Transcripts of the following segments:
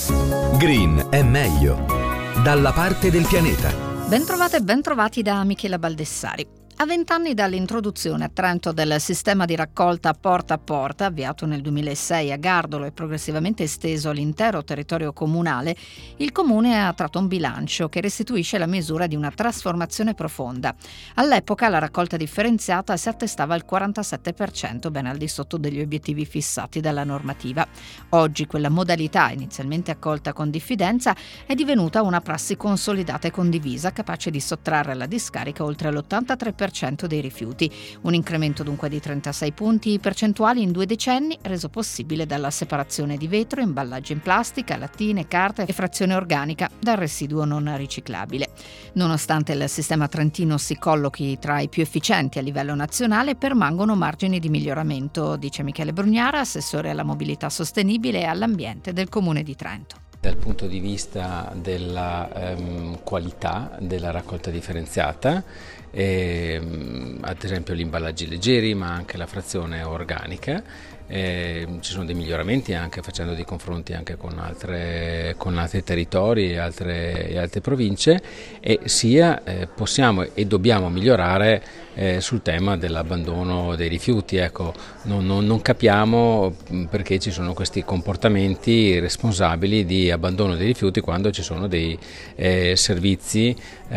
Green è meglio. Dalla parte del pianeta. Bentrovate e bentrovati da Michela Baldessari. A 20 anni dall'introduzione a Trento del sistema di raccolta porta a porta, avviato nel 2006 a Gardolo e progressivamente esteso all'intero territorio comunale, il Comune ha tratto un bilancio che restituisce la misura di una trasformazione profonda. All'epoca la raccolta differenziata si attestava al 47%, ben al di sotto degli obiettivi fissati dalla normativa. Oggi quella modalità, inizialmente accolta con diffidenza, è divenuta una prassi consolidata e condivisa, capace di sottrarre alla discarica oltre l'83% dei rifiuti, un incremento dunque di 36 punti percentuali in 2 decenni, reso possibile dalla separazione di vetro, imballaggi in plastica, lattine, carta e frazione organica dal residuo non riciclabile. Nonostante il sistema trentino si collochi tra i più efficienti a livello nazionale, permangono margini di miglioramento, dice Michele Brugnara, assessore alla mobilità sostenibile e all'ambiente del Comune di Trento. Dal punto di vista della qualità della raccolta differenziata, ad esempio gli imballaggi leggeri ma anche la frazione organica, ci sono dei miglioramenti anche facendo dei confronti anche con altri territori e altre province, e sia possiamo e dobbiamo migliorare sul tema dell'abbandono dei rifiuti. Ecco, non capiamo perché ci sono questi comportamenti irresponsabili di abbandono dei rifiuti quando ci sono dei servizi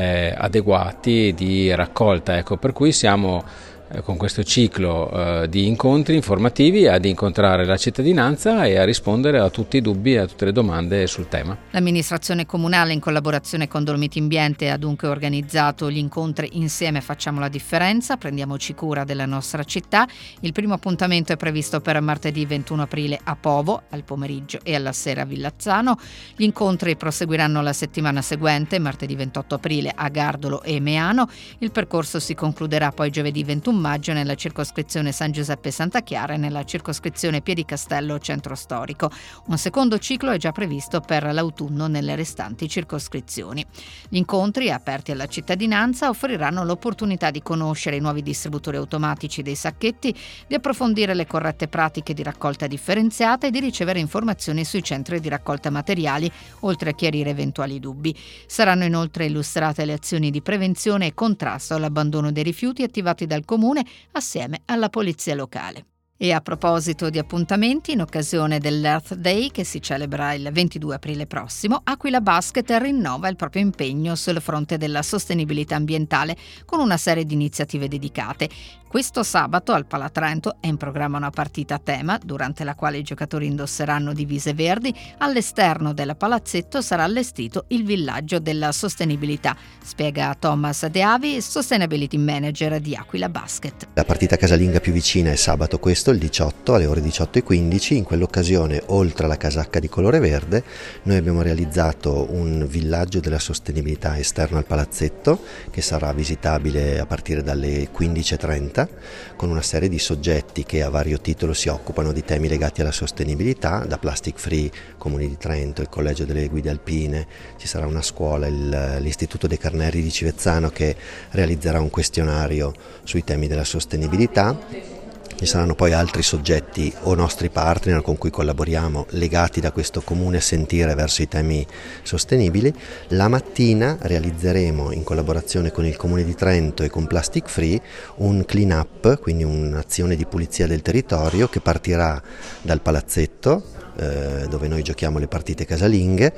adeguati di raccolta. Ecco, per cui siamo con questo ciclo di incontri informativi ad incontrare la cittadinanza e a rispondere a tutti i dubbi e a tutte le domande sul tema. L'amministrazione comunale, in collaborazione con Dolomiti Ambiente, ha dunque organizzato gli incontri Insieme facciamo la differenza, prendiamoci cura della nostra città. Il primo appuntamento è previsto per martedì 21 aprile a Povo, al pomeriggio e alla sera a Villazzano. Gli incontri proseguiranno la settimana seguente, martedì 28 aprile a Gardolo e Meano. Il percorso si concluderà poi giovedì 21 maggio nella circoscrizione San Giuseppe Santa Chiara e nella circoscrizione Piedicastello Centro Storico. Un secondo ciclo è già previsto per l'autunno nelle restanti circoscrizioni. Gli incontri, aperti alla cittadinanza, offriranno l'opportunità di conoscere i nuovi distributori automatici dei sacchetti, di approfondire le corrette pratiche di raccolta differenziata e di ricevere informazioni sui centri di raccolta materiali, oltre a chiarire eventuali dubbi. Saranno inoltre illustrate le azioni di prevenzione e contrasto all'abbandono dei rifiuti attivati dal Comune assieme alla polizia locale. E a proposito di appuntamenti, in occasione dell'Earth Day, che si celebra il 22 aprile prossimo, Aquila Basket rinnova il proprio impegno sul fronte della sostenibilità ambientale con una serie di iniziative dedicate. Questo sabato al Palatrento è in programma una partita a tema, durante la quale i giocatori indosseranno divise verdi. All'esterno del palazzetto sarà allestito il villaggio della sostenibilità, spiega Thomas De Avi, Sustainability Manager di Aquila Basket. La partita casalinga più vicina è sabato questo, il 18 alle ore 18:15. In quell'occasione, oltre alla casacca di colore verde, noi abbiamo realizzato un villaggio della sostenibilità esterno al palazzetto che sarà visitabile a partire dalle 15:30, con una serie di soggetti che a vario titolo si occupano di temi legati alla sostenibilità, da Plastic Free, Comune di Trento, il Collegio delle Guide Alpine. Ci sarà una scuola, l'Istituto dei Carneri di Civezzano, che realizzerà un questionario sui temi della sostenibilità. Ci saranno poi altri soggetti o nostri partner con cui collaboriamo legati da questo comune sentire verso i temi sostenibili. La mattina realizzeremo, in collaborazione con il Comune di Trento e con Plastic Free, un clean up, quindi un'azione di pulizia del territorio che partirà dal palazzetto, dove noi giochiamo le partite casalinghe,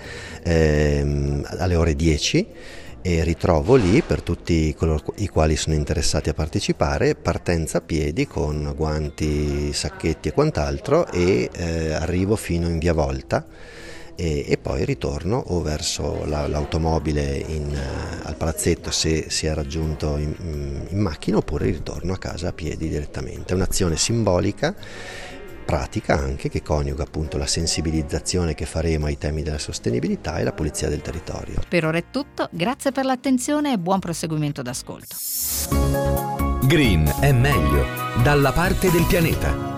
alle ore 10. E ritrovo lì, per tutti coloro i quali sono interessati a partecipare, partenza a piedi con guanti, sacchetti e quant'altro, e arrivo fino in via Volta e poi ritorno o verso l'automobile al palazzetto se si è raggiunto in macchina, oppure ritorno a casa a piedi direttamente. È un'azione simbolica, pratica anche, che coniuga appunto la sensibilizzazione che faremo ai temi della sostenibilità e la pulizia del territorio. Per ora è tutto, grazie per l'attenzione e buon proseguimento d'ascolto. Green è meglio, dalla parte del pianeta.